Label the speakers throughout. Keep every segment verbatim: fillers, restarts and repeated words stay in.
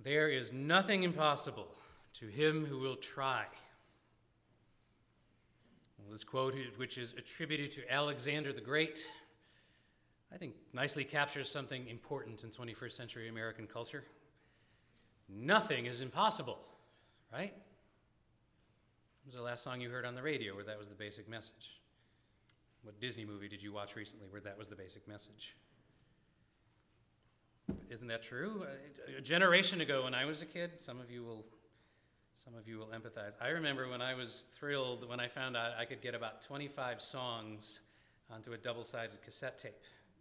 Speaker 1: There is nothing impossible to him who will try. Well, this quote, which is attributed to Alexander the Great, I think nicely captures something important in twenty-first century American culture. Nothing is impossible, right? When was the last song you heard on the radio where that was the basic message? What Disney movie did you watch recently where that was the basic message? Isn't that true? A generation ago when I was a kid, some of you will some of you will empathize. I remember when I was thrilled when I found out I could get about twenty-five songs onto a double-sided cassette tape.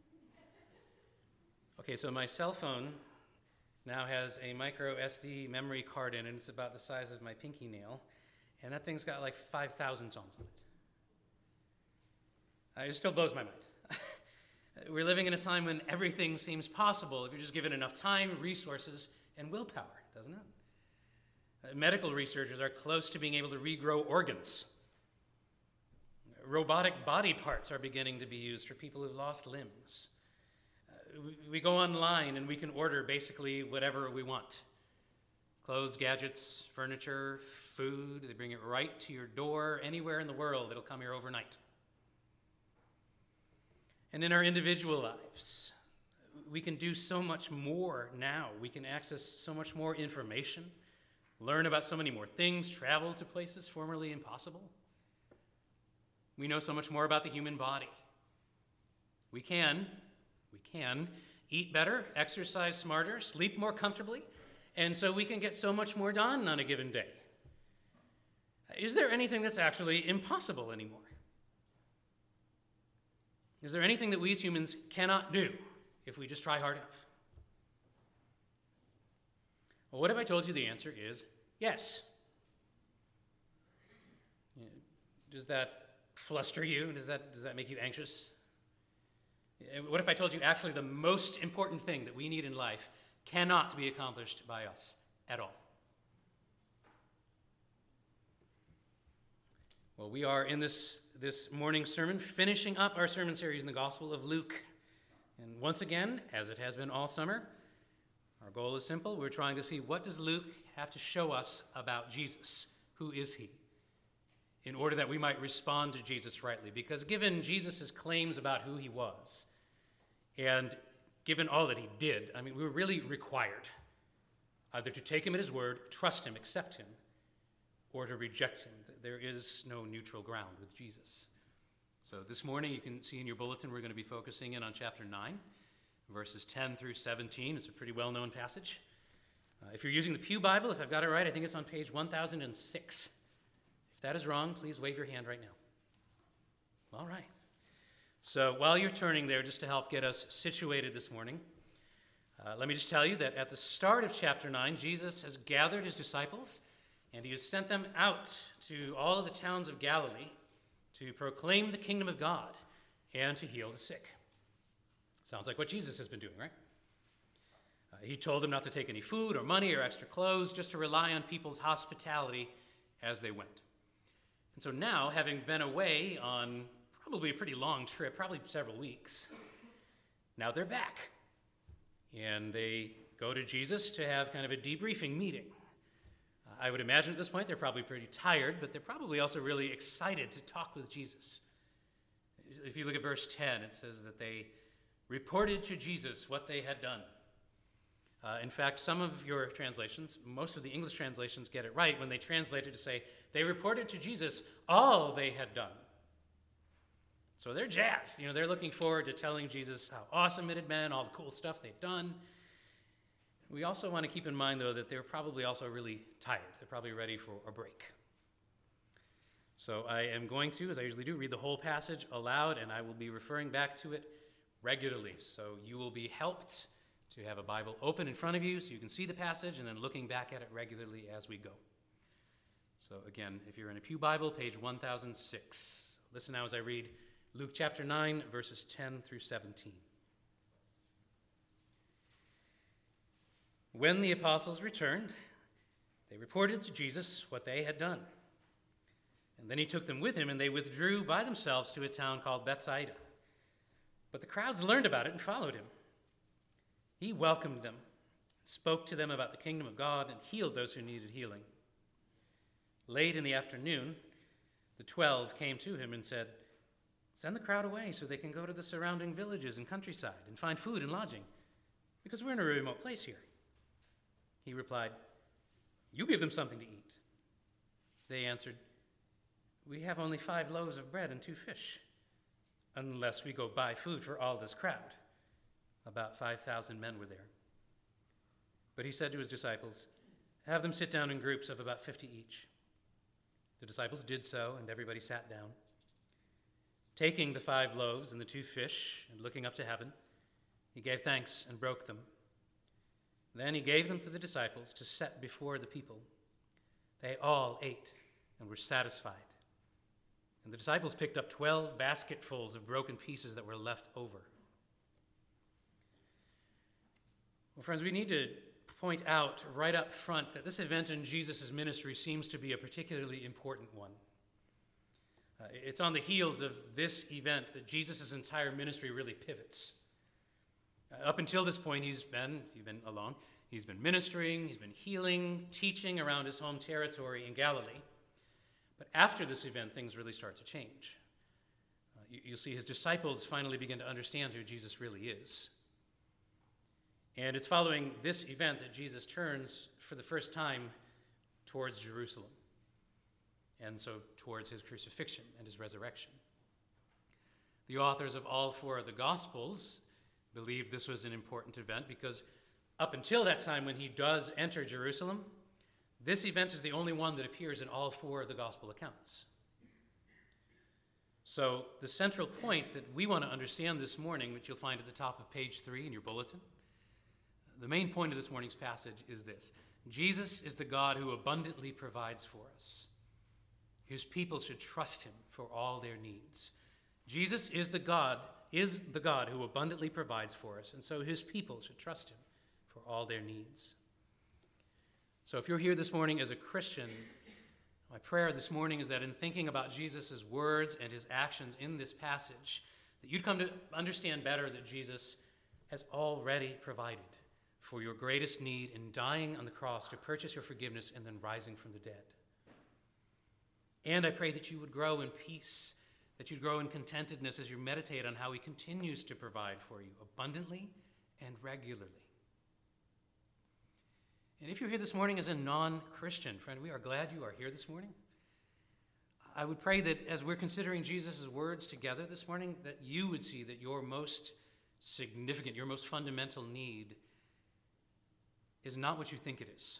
Speaker 1: Okay, so my cell phone now has a micro S D memory card in it. It's about the size of my pinky nail, and that thing's got like five thousand songs on it. Uh, it still blows my mind. We're living in a time when everything seems possible if you're just given enough time, resources, and willpower, doesn't it? Uh, medical researchers are close to being able to regrow organs. Robotic body parts are beginning to be used for people who've lost limbs. Uh, we, we go online and we can order basically whatever we want. Clothes, gadgets, furniture, food. They bring it right to your door. Anywhere in the world, it'll come here overnight. And in our individual lives, we can do so much more now. We can access so much more information, learn about so many more things, travel to places formerly impossible. We know so much more about the human body. We can, we can eat better, exercise smarter, sleep more comfortably, and so we can get so much more done on a given day. Is there anything that's actually impossible anymore? Is there anything that we as humans cannot do if we just try hard enough? Well, what if I told you the answer is yes? Does that fluster you? Does that, does that make you anxious? What if I told you actually the most important thing that we need in life cannot be accomplished by us at all? Well, we are in this, this morning's sermon finishing up our sermon series in the Gospel of Luke. And once again, as it has been all summer, our goal is simple. We're trying to see, what does Luke have to show us about Jesus? Who is he? In order that we might respond to Jesus rightly. Because given Jesus' claims about who he was, and given all that he did, I mean, we were really required either to take him at his word, trust him, accept him, or to reject him. There is no neutral ground with Jesus. So this morning, you can see in your bulletin, we're going to be focusing in on chapter nine, verses ten through seventeen. It's a pretty well-known passage. Uh, if you're using the Pew Bible, if I've got it right, I think it's on page one thousand six. If that is wrong, please wave your hand right now. All right. So while you're turning there, just to help get us situated this morning, uh, let me just tell you that at the start of chapter nine, Jesus has gathered his disciples and he has sent them out to all of the towns of Galilee to proclaim the kingdom of God and to heal the sick. Sounds like what Jesus has been doing, right? Uh, he told them not to take any food or money or extra clothes, just to rely on people's hospitality as they went. And so now, having been away on probably a pretty long trip, probably several weeks, now they're back. And they go to Jesus to have kind of a debriefing meeting. I would imagine at this point they're probably pretty tired, but they're probably also really excited to talk with Jesus. If you look at verse ten, it says that they reported to Jesus what they had done. Uh, in fact, some of your translations, most of the English translations get it right when they translate it to say, they reported to Jesus all they had done. So they're jazzed. You know, they're looking forward to telling Jesus how awesome it had been, all the cool stuff they'd done. We also want to keep in mind, though, that they're probably also really tired. They're probably ready for a break. So I am going to, as I usually do, read the whole passage aloud, and I will be referring back to it regularly. So you will be helped to have a Bible open in front of you so you can see the passage and then looking back at it regularly as we go. So again, if you're in a Pew Bible, page one thousand six. Listen now as I read Luke chapter nine, verses ten through seventeen. When the apostles returned, they reported to Jesus what they had done. And then he took them with him, and they withdrew by themselves to a town called Bethsaida. But the crowds learned about it and followed him. He welcomed them, spoke to them about the kingdom of God, and healed those who needed healing. Late in the afternoon, the twelve came to him and said, "Send the crowd away so they can go to the surrounding villages and countryside and find food and lodging, because we're in a remote place here." He replied, "You give them something to eat." They answered, "We have only five loaves of bread and two fish, unless we go buy food for all this crowd." About five thousand men were there. But he said to his disciples, "Have them sit down in groups of about fifty each." The disciples did so, and everybody sat down. Taking the five loaves and the two fish, and looking up to heaven, he gave thanks and broke them. Then he gave them to the disciples to set before the people. They all ate and were satisfied. And the disciples picked up twelve basketfuls of broken pieces that were left over. Well, friends, we need to point out right up front that this event in Jesus' ministry seems to be a particularly important one. Uh, it's on the heels of this event that Jesus' entire ministry really pivots. Uh, up until this point, he's been, if you've been along, he's been ministering, he's been healing, teaching around his home territory in Galilee. But after this event, things really start to change. Uh, you, you'll see his disciples finally begin to understand who Jesus really is. And it's following this event that Jesus turns for the first time towards Jerusalem, and so towards his crucifixion and his resurrection. The authors of all four of the Gospels believed this was an important event because up until that time when he does enter Jerusalem, this event is the only one that appears in all four of the Gospel accounts. So the central point that we want to understand this morning, which you'll find at the top of page three in your bulletin, the main point of this morning's passage is this: Jesus is the God who abundantly provides for us. His people should trust him for all their needs. Jesus is the God, is the God who abundantly provides for us, and so his people should trust him for all their needs. So if you're here this morning as a Christian, my prayer this morning is that in thinking about Jesus' words and his actions in this passage, that you'd come to understand better that Jesus has already provided for your greatest need in dying on the cross to purchase your forgiveness and then rising from the dead. And I pray that you would grow in peace, that you'd grow in contentedness as you meditate on how he continues to provide for you abundantly and regularly. And if you're here this morning as a non-Christian, friend, we are glad you are here this morning. I would pray that as we're considering Jesus' words together this morning, that you would see that your most significant, your most fundamental need is not what you think it is.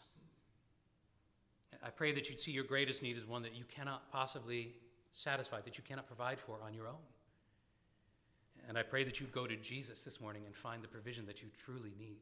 Speaker 1: I pray that you'd see your greatest need as one that you cannot possibly satisfy, that you cannot provide for on your own. And I pray that you'd go to Jesus this morning and find the provision that you truly need.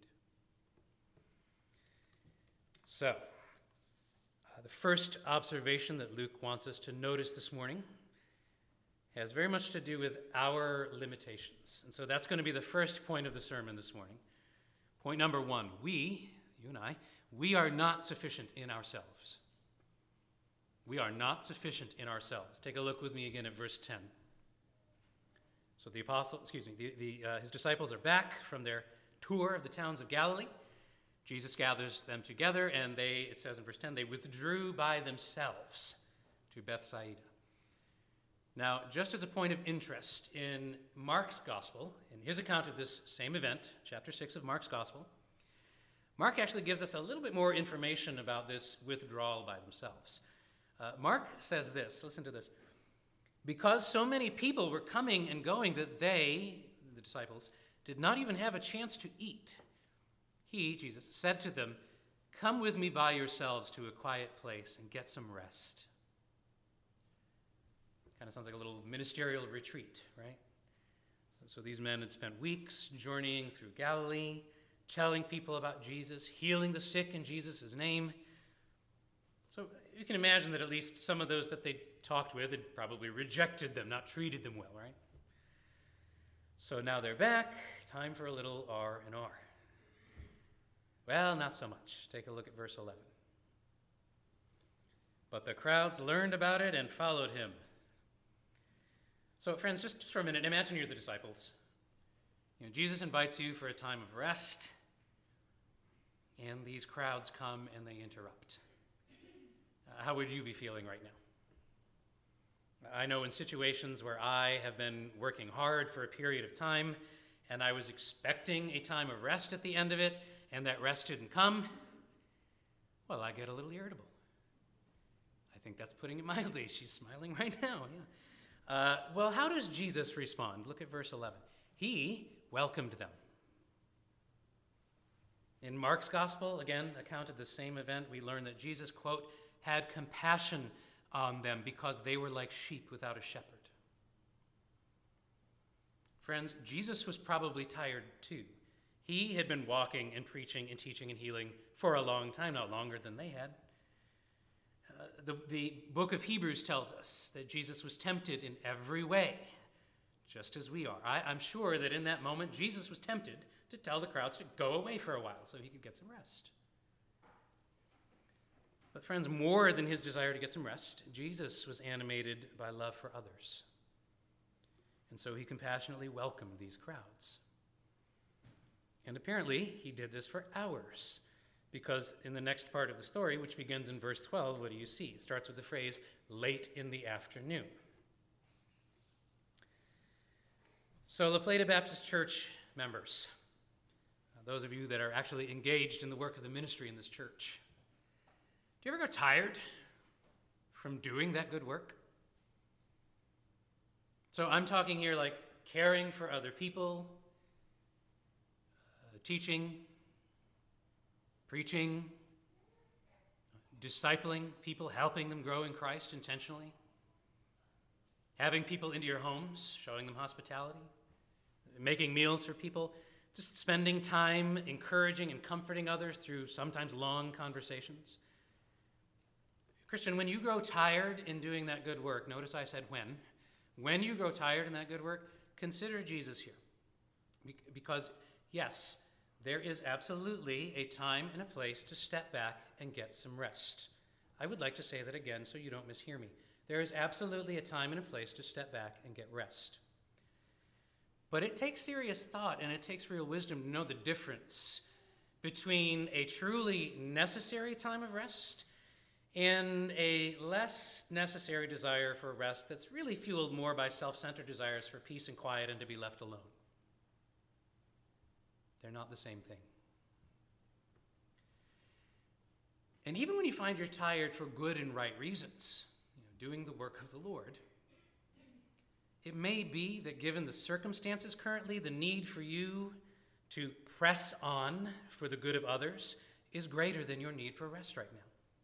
Speaker 1: So, uh, the first observation that Luke wants us to notice this morning has very much to do with our limitations. And so that's going to be the first point of the sermon this morning. Point number one, we, you and I, we are not sufficient in ourselves. We are not sufficient in ourselves. Take a look with me again at verse ten. So the apostle, excuse me, the, the, uh, his disciples are back from their tour of the towns of Galilee. Jesus gathers them together, and they, it says in verse ten, they withdrew by themselves to Bethsaida. Now, just as a point of interest, in Mark's gospel, in his account of this same event, chapter six of Mark's gospel, Mark actually gives us a little bit more information about this withdrawal by themselves. Uh, Mark says this, listen to this. Because so many people were coming and going that they, the disciples, did not even have a chance to eat, he, Jesus, said to them, "Come with me by yourselves to a quiet place and get some rest." Kind of sounds like a little ministerial retreat, right? So, so these men had spent weeks journeying through Galilee, telling people about Jesus, healing the sick in Jesus' name. So you can imagine that at least some of those that they talked with had probably rejected them, not treated them well, right? So now they're back, time for a little R and R. Well, not so much. Take a look at verse eleven. But the crowds learned about it and followed him. So friends, just for a minute, imagine you're the disciples. You know, Jesus invites you for a time of rest. and these crowds come and they interrupt. Uh, how would you be feeling right now? I know in situations where I have been working hard for a period of time, and I was expecting a time of rest at the end of it, and that rest didn't come, well, I get a little irritable. I think that's putting it mildly. She's smiling right now. Yeah. Uh, well, how does Jesus respond? Look at verse eleven. He welcomed them. In Mark's gospel, again, accounted the same event, we learn that Jesus, quote, had compassion on them because they were like sheep without a shepherd. Friends, Jesus was probably tired too. He had been walking and preaching and teaching and healing for a long time, not longer than they had. Uh, the, the book of Hebrews tells us that Jesus was tempted in every way, just as we are. I, I'm sure that in that moment, Jesus was tempted to tell the crowds to go away for a while so he could get some rest. But friends, more than his desire to get some rest, Jesus was animated by love for others. And so he compassionately welcomed these crowds. And apparently, he did this for hours, because in the next part of the story, which begins in verse twelve, what do you see? It starts with the phrase, late in the afternoon. So, La Plata Baptist Church members, those of you that are actually engaged in the work of the ministry in this church, do you ever go tired from doing that good work? So I'm talking here like caring for other people, uh, teaching, preaching, discipling people, helping them grow in Christ intentionally, having people into your homes, showing them hospitality, making meals for people, just spending time encouraging and comforting others through sometimes long conversations. Christian, when you grow tired in doing that good work, notice I said when, when you grow tired in that good work, consider Jesus here. Because, yes, there is absolutely a time and a place to step back and get some rest. I would like to say that again so you don't mishear me. There is absolutely a time and a place to step back and get rest. But it takes serious thought and it takes real wisdom to know the difference between a truly necessary time of rest and a less necessary desire for rest that's really fueled more by self-centered desires for peace and quiet and to be left alone. They're not the same thing. And even when you find you're tired for good and right reasons, you know, doing the work of the Lord, it may be that given the circumstances currently, the need for you to press on for the good of others is greater than your need for rest right now.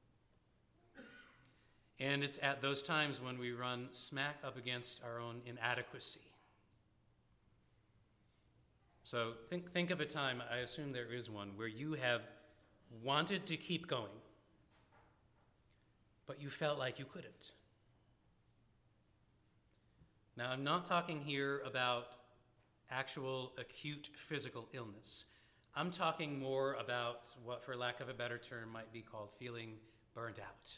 Speaker 1: And it's at those times when we run smack up against our own inadequacy. So think, think of a time, I assume there is one, where you have wanted to keep going, but you felt like you couldn't. Now, I'm not talking here about actual acute physical illness. I'm talking more about what, for lack of a better term, might be called feeling burned out.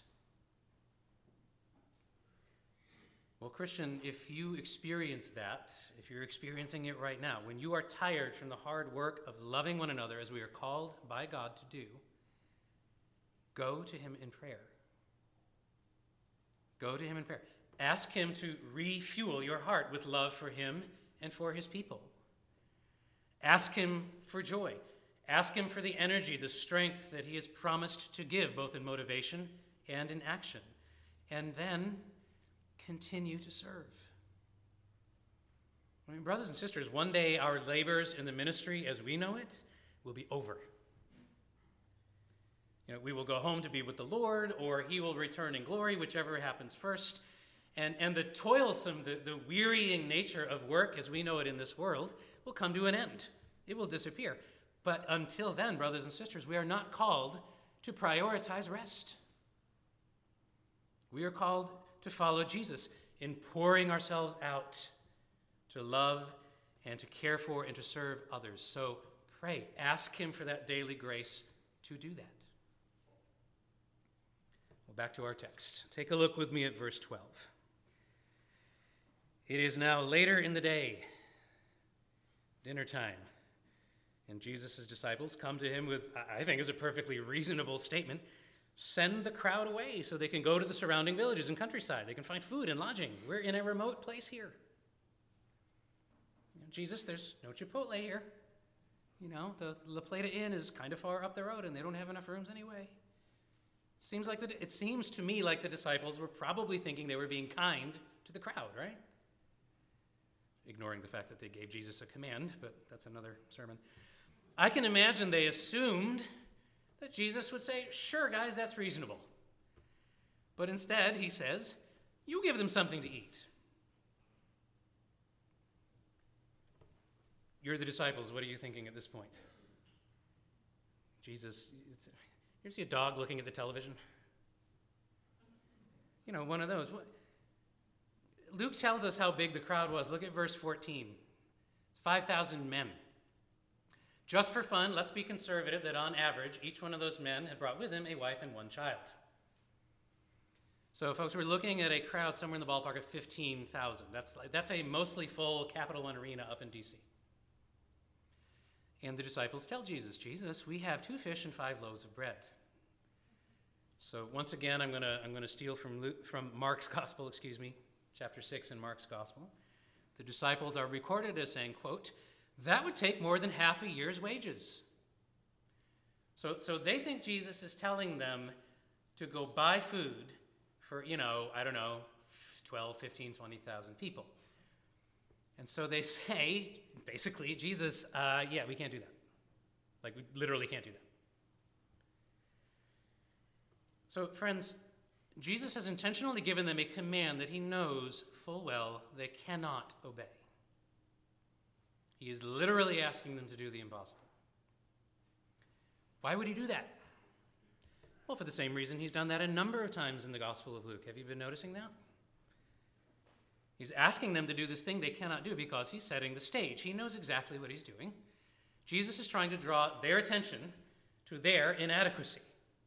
Speaker 1: Well, Christian, if you experience that, if you're experiencing it right now, when you are tired from the hard work of loving one another as we are called by God to do, go to him in prayer. Go to him in prayer. Ask him to refuel your heart with love for him and for his people. Ask him for joy. Ask him for the energy, the strength that he has promised to give, both in motivation and in action. And then continue to serve. I mean, brothers and sisters, one day our labors in the ministry as we know it will be over. You know, we will go home to be with the Lord, or he will return in glory, whichever happens first. And, and the toilsome, the, the wearying nature of work as we know it in this world will come to an end. It will disappear. But until then, brothers and sisters, we are not called to prioritize rest. We are called to follow Jesus in pouring ourselves out to love and to care for and to serve others. So pray, ask him for that daily grace to do that. Well, back to our text. Take a look with me at verse twelve. It is now later in the day, dinner time, And Jesus' disciples come to him with, I think is a perfectly reasonable statement: send the crowd away so they can go to the surrounding villages and countryside. They can find food and lodging. We're in a remote place here. You know, Jesus, there's no Chipotle here. You know, the La Plata Inn is kind of far up the road, and they don't have enough rooms anyway. It seems like the, it seems to me like the disciples were probably thinking they were being kind to the crowd, right? Ignoring the fact that they gave Jesus a command, but that's another sermon. I can imagine they assumed that Jesus would say, sure, guys, that's reasonable. But instead, he says, you give them something to eat. You're the disciples. What are you thinking at this point? Jesus, it's, you ever see a dog looking at the television? You know, one of those. Luke tells us how big the crowd was. Look at verse fourteen. It's five thousand men. Just for fun, let's be conservative that on average, each one of those men had brought with him a wife and one child. So, folks, we're looking at a crowd somewhere in the ballpark of fifteen thousand. That's, that's a mostly full Capital One arena up in D C. And the disciples tell Jesus, Jesus, we have two fish and five loaves of bread. So once again, I'm going to I'm going to steal from Luke, from Mark's Gospel, excuse me, chapter six in Mark's Gospel. The disciples are recorded as saying, quote, that would take more than half a year's wages. So, so they think Jesus is telling them to go buy food for, you know, I don't know, twelve, fifteen, twenty thousand people. And so they say, basically, Jesus, uh, yeah, we can't do that. Like, we literally can't do that. So, friends, Jesus has intentionally given them a command that he knows full well they cannot obey. He is literally asking them to do the impossible. Why would he do that? Well, for the same reason he's done that a number of times in the Gospel of Luke. Have you been noticing that? He's asking them to do this thing they cannot do because he's setting the stage. He knows exactly what he's doing. Jesus is trying to draw their attention to their inadequacy.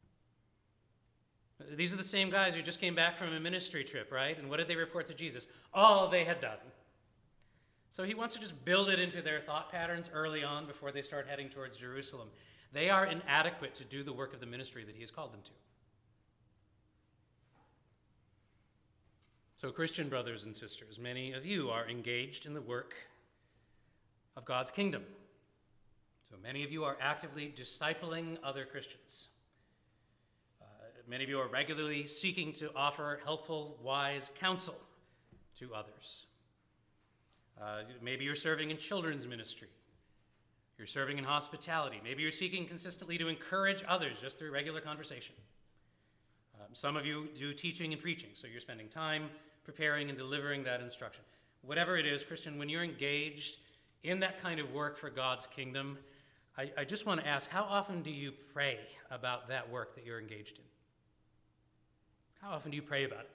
Speaker 1: These are the same guys who just came back from a ministry trip, right? And what did they report to Jesus? All they had done. So he wants to just build it into their thought patterns early on before they start heading towards Jerusalem. They are inadequate to do the work of the ministry that he has called them to. So, Christian brothers and sisters, many of you are engaged in the work of God's kingdom. So many of you are actively discipling other Christians. Uh, many of you are regularly seeking to offer helpful, wise counsel to others. Uh, maybe you're serving in children's ministry. You're serving in hospitality. Maybe you're seeking consistently to encourage others just through regular conversation. Um, some of you do teaching and preaching, so you're spending time preparing and delivering that instruction. Whatever it is, Christian, when you're engaged in that kind of work for God's kingdom, I, I just want to ask, how often do you pray about that work that you're engaged in? How often do you pray about it?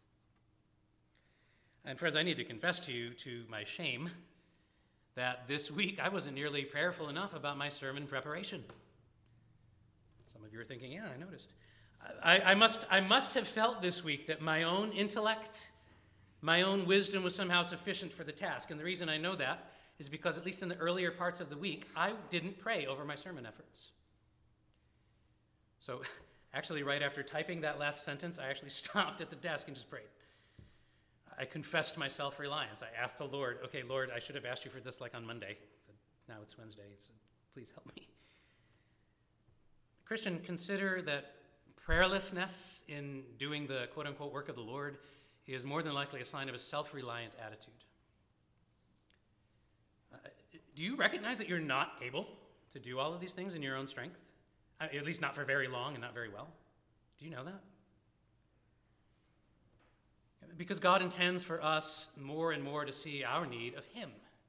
Speaker 1: And friends, I need to confess to you, to my shame, that this week I wasn't nearly prayerful enough about my sermon preparation. Some of you are thinking, yeah, I noticed. I, I, must, I must have felt this week that my own intellect, my own wisdom was somehow sufficient for the task. And the reason I know that is because, at least in the earlier parts of the week, I didn't pray over my sermon efforts. So actually, right after typing that last sentence, I actually stopped at the desk and just prayed. I confessed my self-reliance. I asked the Lord, okay, Lord, I should have asked you for this like on Monday, but now it's Wednesday, so please help me. Christian, consider that prayerlessness in doing the quote-unquote work of the Lord is more than likely a sign of a self-reliant attitude. Uh, do you recognize that you're not able to do all of these things in your own strength? Uh, at least not for very long and not very well. Do you know that? Because God intends for us more and more to see our need of him.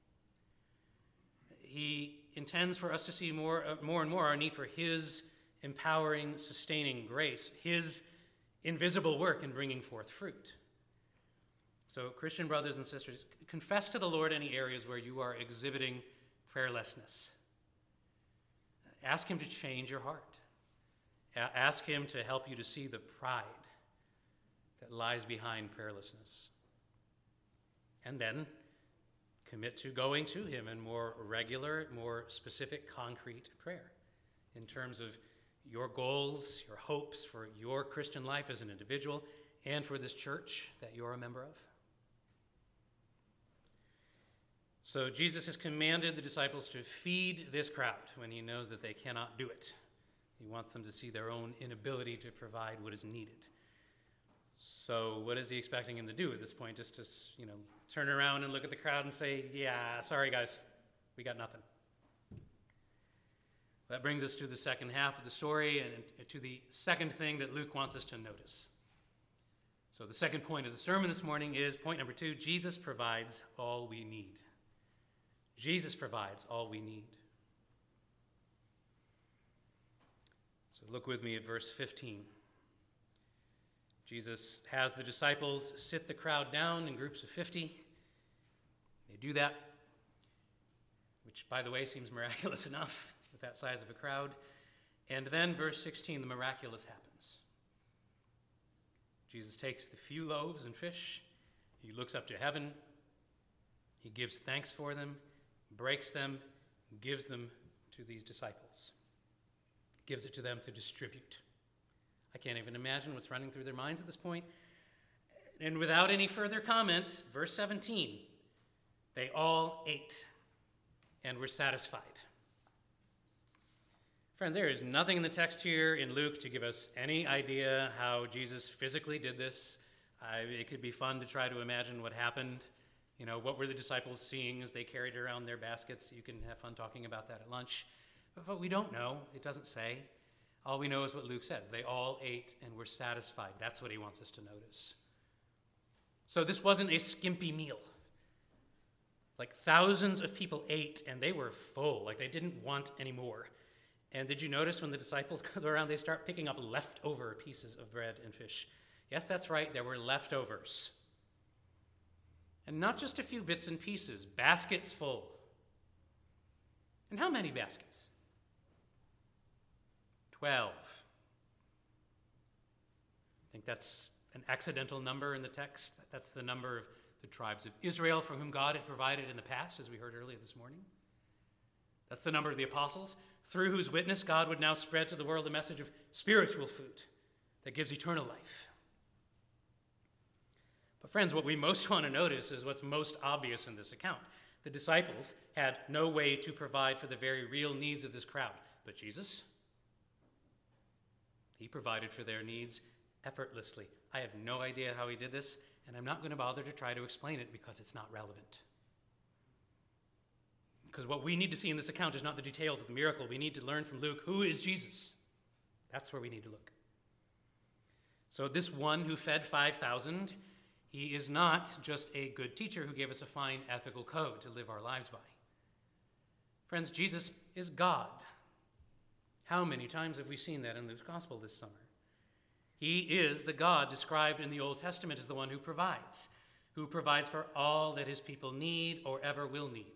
Speaker 1: He intends for us to see more, uh, more and more our need for his empowering, sustaining grace, his invisible work in bringing forth fruit. So, Christian brothers and sisters, confess to the Lord any areas where you are exhibiting prayerlessness. Ask him to change your heart. A- ask him to help you to see the pride that lies behind prayerlessness. And then Commit to going to him in more regular, more specific, concrete prayer in terms of your goals, your hopes for your Christian life as an individual and for this church that you're a member of. So Jesus has commanded the disciples to feed this crowd when he knows that they cannot do it. He wants them to see their own inability to provide what is needed. So what is he expecting them to do at this point? Just to, you know, turn around and look at the crowd and say, yeah, sorry guys, we got nothing. That brings us to the second half of the story and to the second thing that Luke wants us to notice. So the second point of the sermon this morning is point number two, Jesus provides all we need. Jesus provides all we need. So look with me at verse fifteen. Jesus has the disciples sit the crowd down in groups of fifty. They do that, which, by the way, seems miraculous enough with that size of a crowd. And then, verse sixteen, the miraculous happens. Jesus takes the few loaves and fish, he looks up to heaven, he gives thanks for them, breaks them, gives them to these disciples. Gives it to them to distribute. I can't even imagine what's running through their minds at this point. And without any further comment, verse seventeen, they all ate and were satisfied. Friends, there is nothing in the text here in Luke to give us any idea how Jesus physically did this. Uh, it could be fun to try to imagine what happened. You know, what were the disciples seeing as they carried around their baskets? You can have fun talking about that at lunch. But, but we don't know. It doesn't say. All we know is what Luke says. They all ate and were satisfied. That's what he wants us to notice. So this wasn't a skimpy meal. Like thousands of people ate and they were full. Like they didn't want any more. And did you notice when the disciples go around, they start picking up leftover pieces of bread and fish? Yes, that's right. There were leftovers. And not just a few bits and pieces, baskets full. And how many baskets? Twelve. I think that's an accidental number in the text. That's the number of the tribes of Israel for whom God had provided in the past, as we heard earlier this morning. That's the number of the apostles, through whose witness God would now spread to the world the message of spiritual food that gives eternal life. But friends, what we most want to notice is what's most obvious in this account. The disciples had no way to provide for the very real needs of this crowd. But Jesus, he provided for their needs effortlessly. I have no idea how he did this, and I'm not going to bother to try to explain it because it's not relevant. Because what we need to see in this account is not the details of the miracle. We need to learn from Luke, who is Jesus? That's where we need to look. So this one who fed five thousand, he is not just a good teacher who gave us a fine ethical code to live our lives by. Friends, Jesus is God. How many times have we seen that in Luke's gospel this summer? He is the God described in the Old Testament as the one who provides, who provides for all that his people need or ever will need.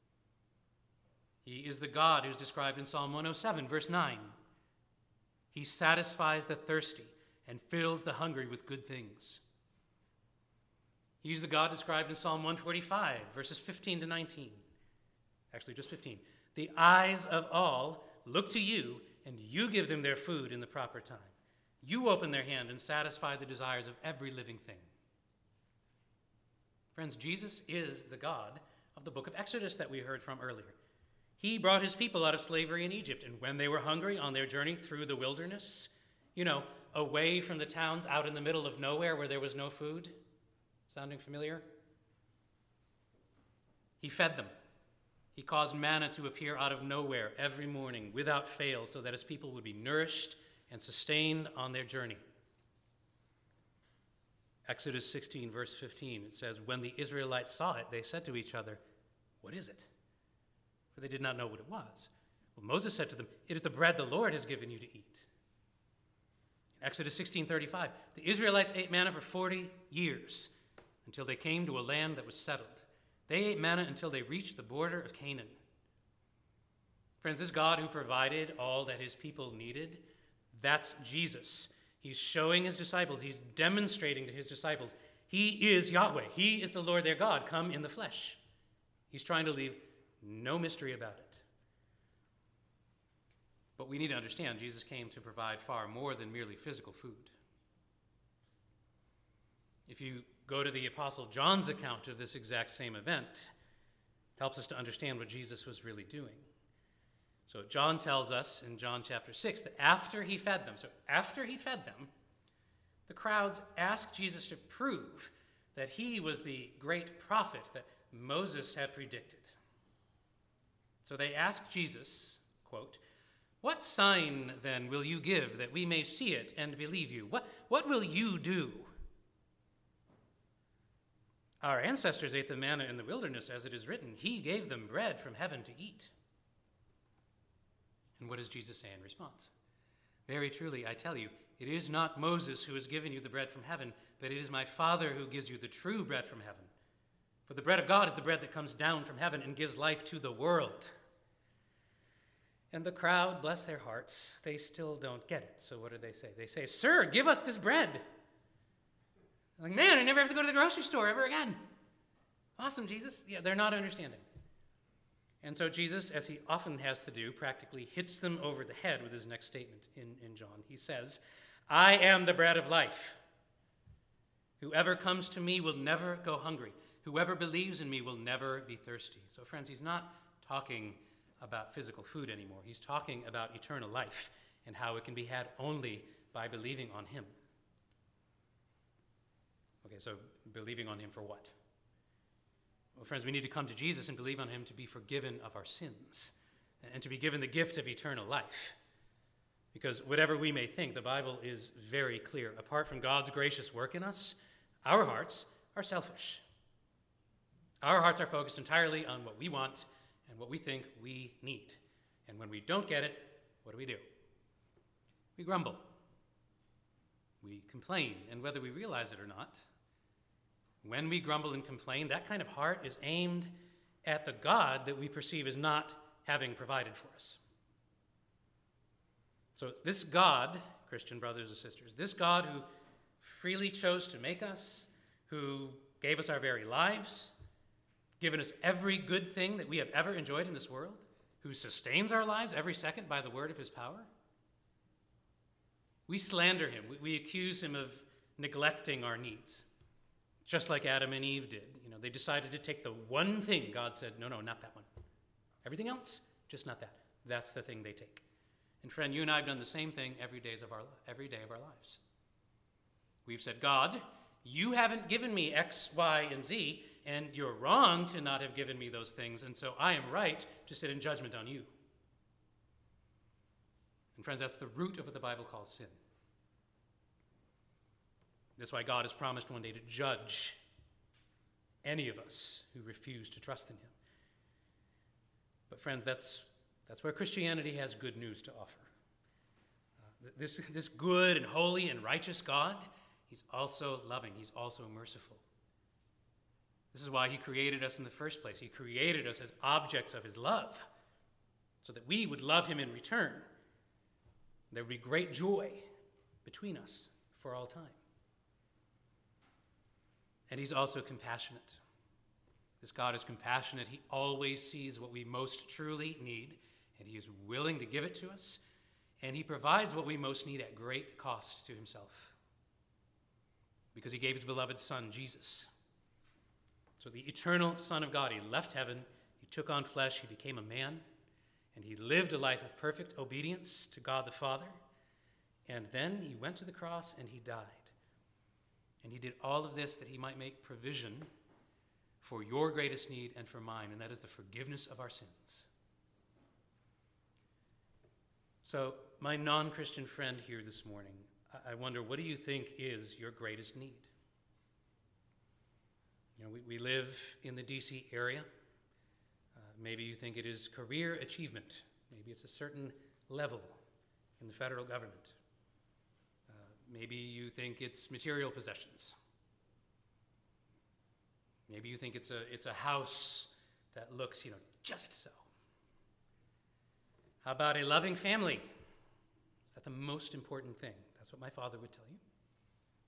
Speaker 1: He is the God who's described in Psalm one oh seven, verse nine. He satisfies the thirsty and fills the hungry with good things. He's the God described in Psalm one forty-five, verses fifteen to nineteen. Actually, just fifteen. The eyes of all look to you, and you give them their food in the proper time. You open their hand and satisfy the desires of every living thing. Friends, Jesus is the God of the book of Exodus that we heard from earlier. He brought his people out of slavery in Egypt, and when they were hungry on their journey through the wilderness, you know, away from the towns out in the middle of nowhere where there was no food, sounding familiar? He fed them. He caused manna to appear out of nowhere every morning without fail so that his people would be nourished and sustained on their journey. Exodus sixteen, verse fifteen, it says, when the Israelites saw it, they said to each other, what is it? For they did not know what it was. Well, Moses said to them, it is the bread the Lord has given you to eat. In Exodus sixteen thirty-five, the Israelites ate manna for forty years until they came to a land that was settled. They ate manna until they reached the border of Canaan. Friends, this God who provided all that his people needed, that's Jesus. He's showing his disciples, he's demonstrating to his disciples, he is Yahweh. He is the Lord their God, come in the flesh. He's trying to leave no mystery about it. But we need to understand Jesus came to provide far more than merely physical food. If you go to the Apostle John's account of this exact same event, it helps us to understand what Jesus was really doing. So John tells us in John chapter six that after he fed them, so after he fed them, the crowds asked Jesus to prove that he was the great prophet that Moses had predicted. So they asked Jesus, quote, "What sign then will you give that we may see it and believe you? What, what will you do? Our ancestors ate the manna in the wilderness, as it is written, he gave them bread from heaven to eat." And what does Jesus say in response? "Very truly, I tell you, it is not Moses who has given you the bread from heaven, but it is my Father who gives you the true bread from heaven. For the bread of God is the bread that comes down from heaven and gives life to the world." And the crowd, bless their hearts, they still don't get it. So what do they say? They say, "Sir, give us this bread." Like, man, I never have to go to the grocery store ever again. Awesome, Jesus. Yeah, they're not understanding. And so Jesus, as he often has to do, practically hits them over the head with his next statement in, in John. He says, "I am the bread of life. Whoever comes to me will never go hungry. Whoever believes in me will never be thirsty." So friends, he's not talking about physical food anymore. He's talking about eternal life and how it can be had only by believing on him. Okay, so believing on him for what? Well, friends, we need to come to Jesus and believe on him to be forgiven of our sins and to be given the gift of eternal life. Because whatever we may think, the Bible is very clear. Apart from God's gracious work in us, our hearts are selfish. Our hearts are focused entirely on what we want and what we think we need. And when we don't get it, what do we do? We grumble. We complain. And whether we realize it or not, when we grumble and complain, that kind of heart is aimed at the God that we perceive as not having provided for us. So it's this God, Christian brothers and sisters, this God who freely chose to make us, who gave us our very lives, given us every good thing that we have ever enjoyed in this world, who sustains our lives every second by the word of his power. We slander him. We, we accuse him of neglecting our needs, just like Adam and Eve did. You know, they decided to take the one thing God said, no, no, not that one. Everything else, just not that. That's the thing they take. And friend, you and I have done the same thing every days of our every day of our lives. We've said, God, you haven't given me X, Y, and Z, and you're wrong to not have given me those things, and so I am right to sit in judgment on you. And friends, that's the root of what the Bible calls sin. That's why God has promised one day to judge any of us who refuse to trust in him. But friends, that's, that's where Christianity has good news to offer. Uh, this, this good and holy and righteous God, he's also loving. He's also merciful. This is why he created us in the first place. He created us as objects of his love so that we would love him in return. There would be great joy between us for all time. And he's also compassionate. This God is compassionate. He always sees what we most truly need, and he is willing to give it to us, and he provides what we most need at great cost to himself, because he gave his beloved Son, Jesus. So the eternal Son of God, he left heaven, he took on flesh, he became a man, and he lived a life of perfect obedience to God the Father, and then he went to the cross and he died. And he did all of this that he might make provision for your greatest need and for mine, and that is the forgiveness of our sins. So, my non-Christian friend here this morning, I wonder, what do you think is your greatest need? You know, we, we live in the D C area. Uh, maybe you think it is career achievement. Maybe it's a certain level in the federal government. Maybe you think it's material possessions. Maybe you think it's a it's a house that looks, you know, just so. How about a loving family? Is that the most important thing? That's what my father would tell you.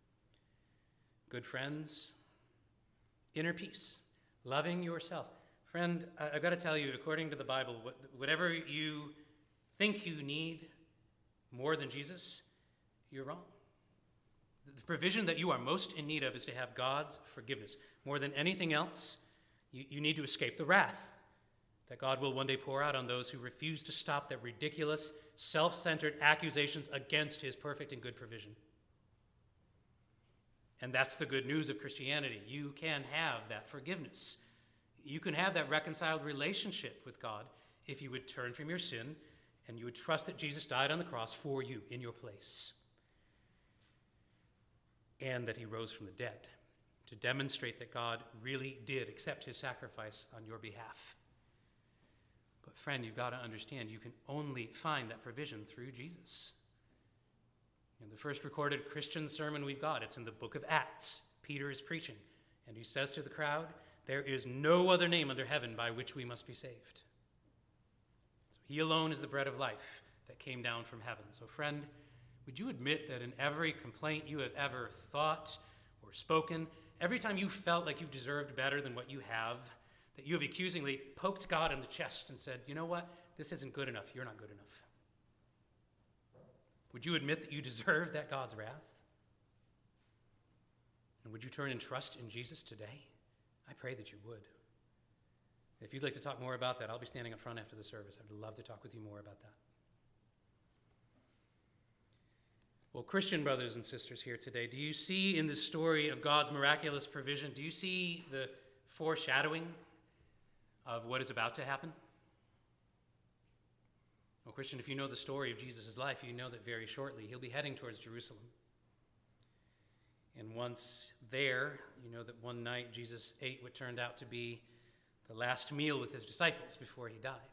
Speaker 1: Good friends, inner peace, loving yourself. Friend, I- I've got to tell you, according to the Bible, what- whatever you think you need more than Jesus, you're wrong. The provision that you are most in need of is to have God's forgiveness. More than anything else, you, you need to escape the wrath that God will one day pour out on those who refuse to stop their ridiculous, self-centered accusations against his perfect and good provision. And that's the good news of Christianity. You can have that forgiveness. You can have that reconciled relationship with God if you would turn from your sin and you would trust that Jesus died on the cross for you in your place, and that he rose from the dead to demonstrate that God really did accept his sacrifice on your behalf. But friend, you've got to understand, you can only find that provision through Jesus. In the first recorded Christian sermon we've got, it's in the book of Acts. Peter is preaching, and he says to the crowd, "There is no other name under heaven by which we must be saved." So he alone is the bread of life that came down from heaven. So friend, would you admit that in every complaint you have ever thought or spoken, every time you felt like you deserved better than what you have, that you have accusingly poked God in the chest and said, "You know what? This isn't good enough. You're not good enough." Would you admit that you deserve that God's wrath? And would you turn and trust in Jesus today? I pray that you would. If you'd like to talk more about that, I'll be standing up front after the service. I'd love to talk with you more about that. Well, Christian brothers and sisters here today, do you see in this story of God's miraculous provision, do you see the foreshadowing of what is about to happen? Well, Christian, if you know the story of Jesus' life, you know that very shortly he'll be heading towards Jerusalem. And once there, you know that one night Jesus ate what turned out to be the last meal with his disciples before he died.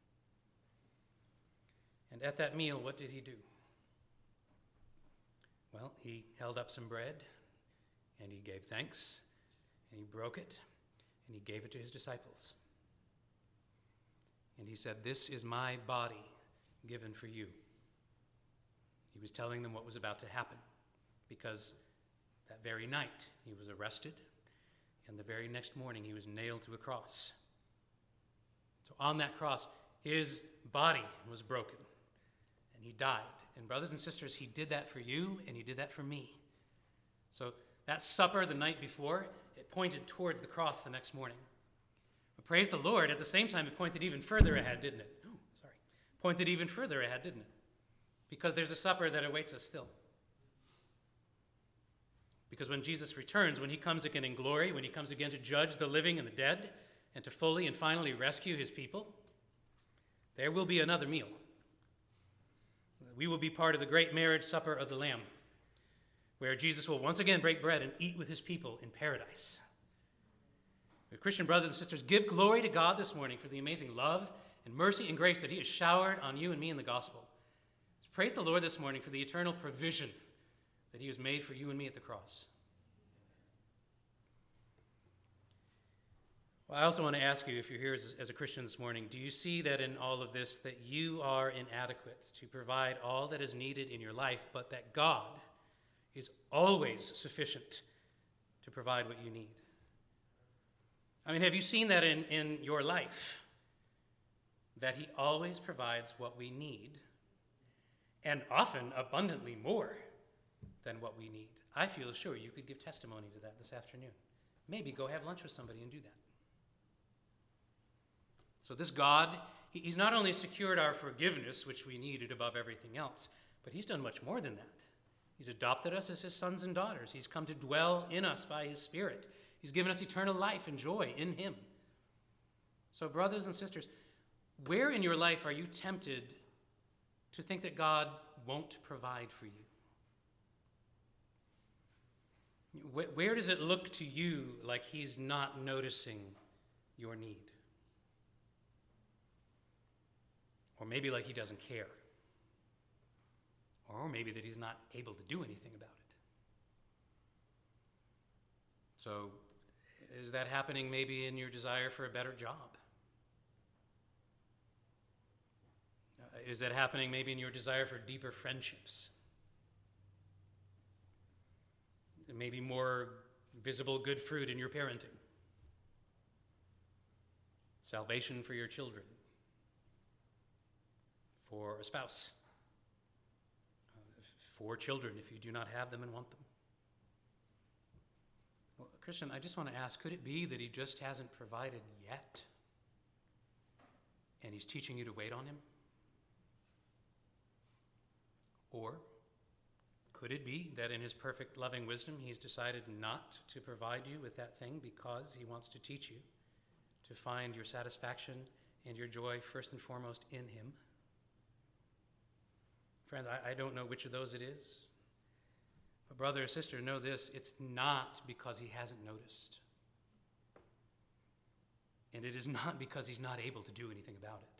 Speaker 1: And at that meal, what did he do? Well, he held up some bread, and he gave thanks, and he broke it, and he gave it to his disciples. And he said, "This is my body given for you." He was telling them what was about to happen, because that very night he was arrested, and the very next morning he was nailed to a cross. So on that cross, his body was broken, and he died. And brothers and sisters, he did that for you, and he did that for me. So that supper the night before, it pointed towards the cross the next morning. But praise the Lord, at the same time, it pointed even further ahead, didn't it? Oh, sorry. Pointed even further ahead, didn't it? Because there's a supper that awaits us still. Because when Jesus returns, when he comes again in glory, when he comes again to judge the living and the dead, and to fully and finally rescue his people, there will be another meal. We will be part of the great marriage supper of the Lamb, where Jesus will once again break bread and eat with his people in paradise. Christian brothers and sisters, give glory to God this morning for the amazing love and mercy and grace that he has showered on you and me in the gospel. Praise the Lord this morning for the eternal provision that he has made for you and me at the cross. Well, I also want to ask you, if you're here as, as a Christian this morning, do you see that in all of this that you are inadequate to provide all that is needed in your life, but that God is always sufficient to provide what you need? I mean, have you seen that in, in your life? That he always provides what we need, and often abundantly more than what we need. I feel sure you could give testimony to that this afternoon. Maybe go have lunch with somebody and do that. So this God, he's not only secured our forgiveness, which we needed above everything else, but he's done much more than that. He's adopted us as his sons and daughters. He's come to dwell in us by his Spirit. He's given us eternal life and joy in him. So brothers and sisters, where in your life are you tempted to think that God won't provide for you? Where, where does it look to you like he's not noticing your need? Or maybe like he doesn't care. Or maybe that he's not able to do anything about it. So, is that happening maybe in your desire for a better job? Uh, is that happening maybe in your desire for deeper friendships? Maybe more visible good fruit in your parenting? salvation for your children, for a spouse, uh, for children if you do not have them and want them. Well, Christian, I just want to ask, could it be that he just hasn't provided yet? And he's teaching you to wait on him? Or could it be that in his perfect loving wisdom, he's decided not to provide you with that thing because he wants to teach you to find your satisfaction and your joy first and foremost in him? Friends, I, I don't know which of those it is. But brother or sister, know this, it's not because he hasn't noticed. And it is not because he's not able to do anything about it.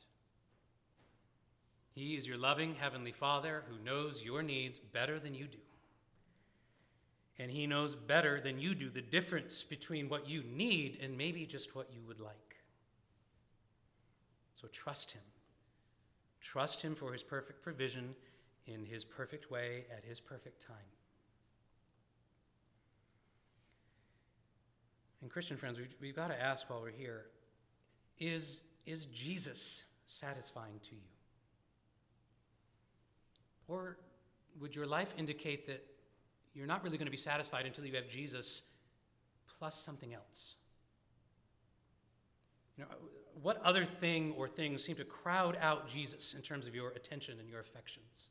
Speaker 1: He is your loving Heavenly Father who knows your needs better than you do. And he knows better than you do the difference between what you need and maybe just what you would like. So trust him. Trust him for his perfect provision in his perfect way at his perfect time. And Christian friends, we've, we've got to ask while we're here, is, is Jesus satisfying to you? Or would your life indicate that you're not really going to be satisfied until you have Jesus plus something else? You know, what other thing or things seem to crowd out Jesus in terms of your attention and your affections?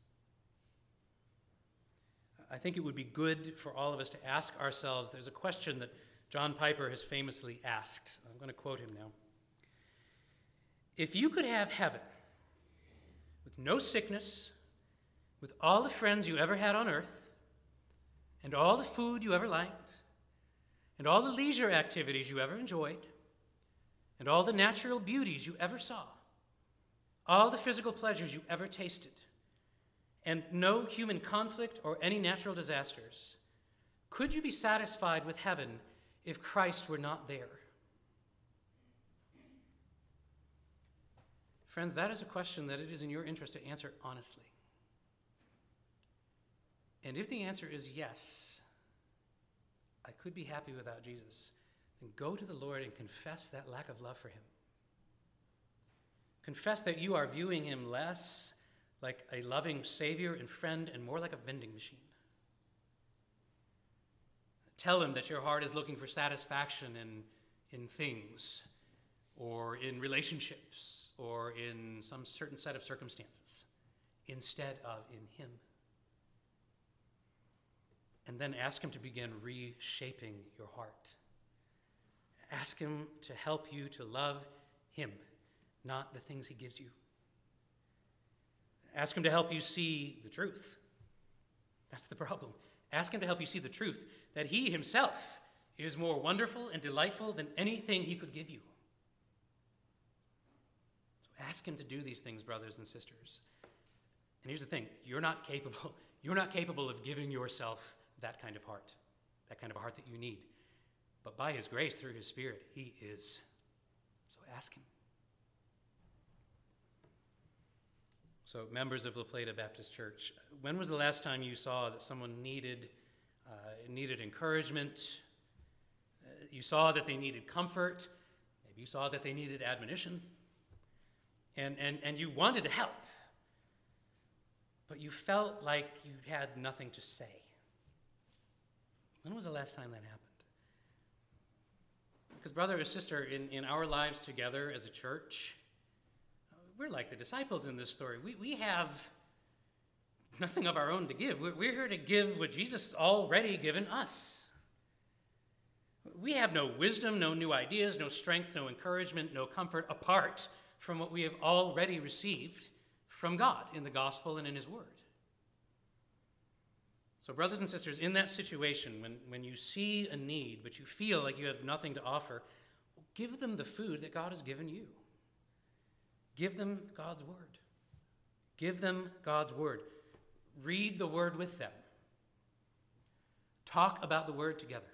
Speaker 1: I think it would be good for all of us to ask ourselves, there's a question that John Piper has famously asked. I'm going to quote him now. If you could have heaven with no sickness, with all the friends you ever had on earth, and all the food you ever liked, and all the leisure activities you ever enjoyed, and all the natural beauties you ever saw, all the physical pleasures you ever tasted, and no human conflict or any natural disasters, could you be satisfied with heaven if Christ were not there? Friends, that is a question that it is in your interest to answer honestly. And if the answer is yes, I could be happy without Jesus, then go to the Lord and confess that lack of love for him. Confess that you are viewing him less like a loving Savior and friend and more like a vending machine. Tell him that your heart is looking for satisfaction in, in things, or in relationships, or in some certain set of circumstances, instead of in him. And then ask him to begin reshaping your heart. Ask him to help you to love him, not the things he gives you. Ask him to help you see the truth. That's the problem. Ask him to help you see the truth, that he himself is more wonderful and delightful than anything he could give you. So ask him to do these things, brothers and sisters. And here's the thing, you're not capable, you're not capable of giving yourself that kind of heart, that kind of heart that you need. But by his grace, through his Spirit, he is. So ask him. So members of La Plata Baptist Church, when was the last time you saw that someone needed, uh, needed encouragement? Uh, you saw that they needed comfort. Maybe you saw that they needed admonition. And, and, and you wanted to help. But you felt like you had nothing to say. When was the last time that happened? Because brother or sister, in, in our lives together as a church, we're like the disciples in this story. We, we have nothing of our own to give. We're, we're here to give what Jesus has already given us. We have no wisdom, no new ideas, no strength, no encouragement, no comfort apart from what we have already received from God in the gospel and in his word. So brothers and sisters, in that situation, when, when you see a need, but you feel like you have nothing to offer, give them the food that God has given you. Give them God's word. Give them God's word. Read the word with them. Talk about the word together.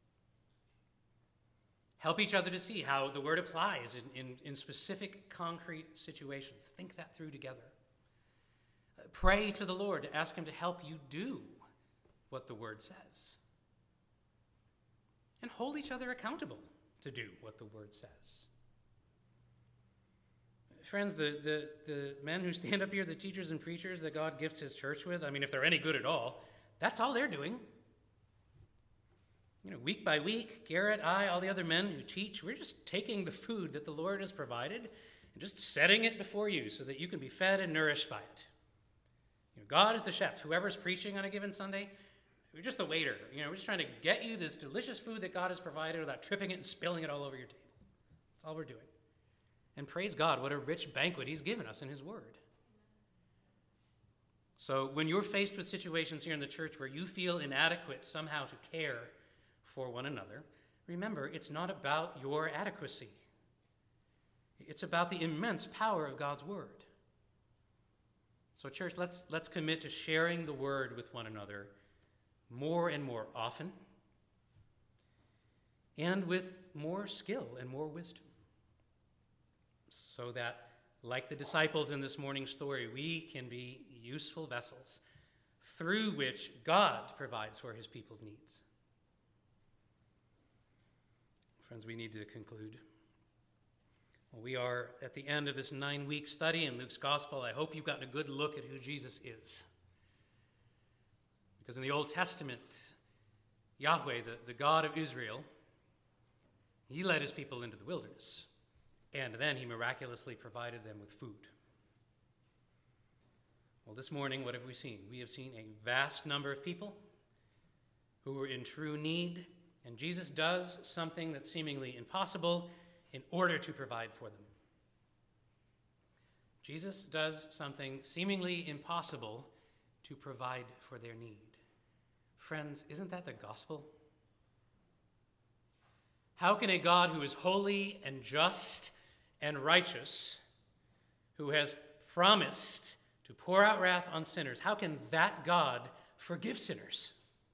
Speaker 1: Help each other to see how the word applies in, in, in specific, concrete situations. Think that through together. Uh, pray to the Lord to ask him to help you do what the word says. And hold each other accountable to do what the word says. Friends, the, the, the men who stand up here, the teachers and preachers that God gifts his church with, I mean, if they're any good at all, that's all they're doing. You know, week by week, Garrett, I, all the other men who teach, we're just taking the food that the Lord has provided and just setting it before you so that you can be fed and nourished by it. You know, God is the chef. Whoever's preaching on a given Sunday, we're just the waiter. You know, we're just trying to get you this delicious food that God has provided without tripping it and spilling it all over your table. That's all we're doing. And praise God, what a rich banquet he's given us in his word. So when you're faced with situations here in the church where you feel inadequate somehow to care for one another, remember, it's not about your adequacy. It's about the immense power of God's word. So church, let's, let's commit to sharing the word with one another more and more often, and with more skill and more wisdom, so that, like the disciples in this morning's story, we can be useful vessels through which God provides for his people's needs. Friends, we need to conclude. Well, we are at the end of this nine-week study in Luke's Gospel. I hope you've gotten a good look at who Jesus is. Because in the Old Testament, Yahweh, the, the God of Israel, he led his people into the wilderness. And then he miraculously provided them with food. Well, this morning, what have we seen? We have seen a vast number of people who are in true need, and Jesus does something that's seemingly impossible in order to provide for them. Jesus does something seemingly impossible to provide for their need. Friends, isn't that the gospel? How can a God who is holy and just and righteous, who has promised to pour out wrath on sinners, how can that God forgive sinners?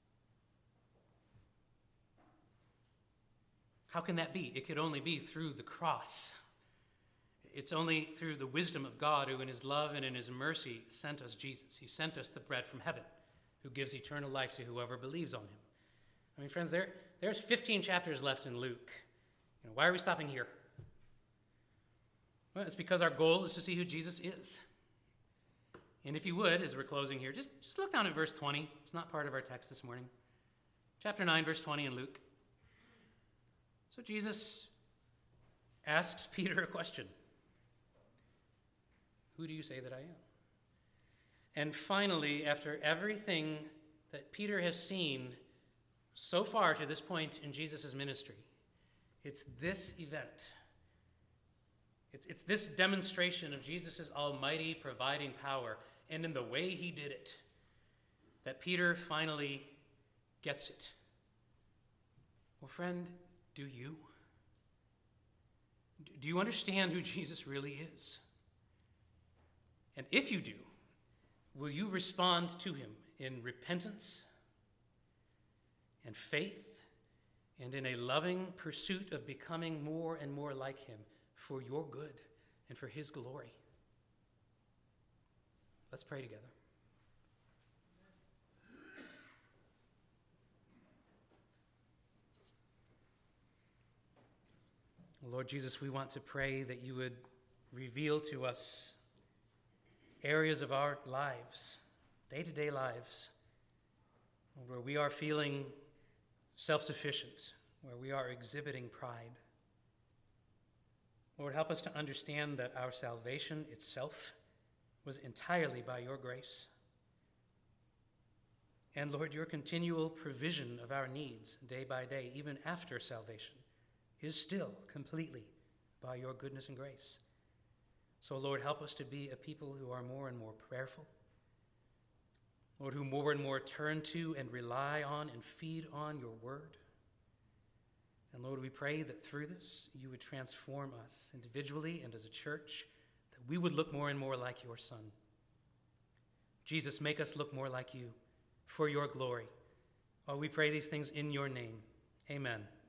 Speaker 1: How can that be? It could only be through the cross. It's only through the wisdom of God, who in his love and in his mercy sent us Jesus. He sent us the bread from heaven, who gives eternal life to whoever believes on him. I mean, friends, there, there's fifteen chapters left in Luke. You know, why are we stopping here? Well, it's because our goal is to see who Jesus is. And if you would, as we're closing here, just, just look down at verse twenty. It's not part of our text this morning. Chapter nine, verse twenty in Luke. So Jesus asks Peter a question. Who do you say that I am? And finally, after everything that Peter has seen so far to this point in Jesus' ministry, it's this event. It's, it's this demonstration of Jesus' almighty providing power, and in the way he did it, that Peter finally gets it. Well, friend, do you? Do you understand who Jesus really is? And if you do, will you respond to him in repentance and faith and in a loving pursuit of becoming more and more like him for your good and for his glory? Let's pray together. Lord Jesus, we want to pray that you would reveal to us areas of our lives, day-to-day lives, where we are feeling self-sufficient, where we are exhibiting pride. Lord, help us to understand that our salvation itself was entirely by your grace. And Lord, your continual provision of our needs day by day, even after salvation, is still completely by your goodness and grace. So Lord, help us to be a people who are more and more prayerful. Lord, who more and more turn to and rely on and feed on your word. And Lord, we pray that through this, you would transform us individually and as a church, that we would look more and more like your Son. Jesus, make us look more like you for your glory. Oh, we pray these things in your name. Amen.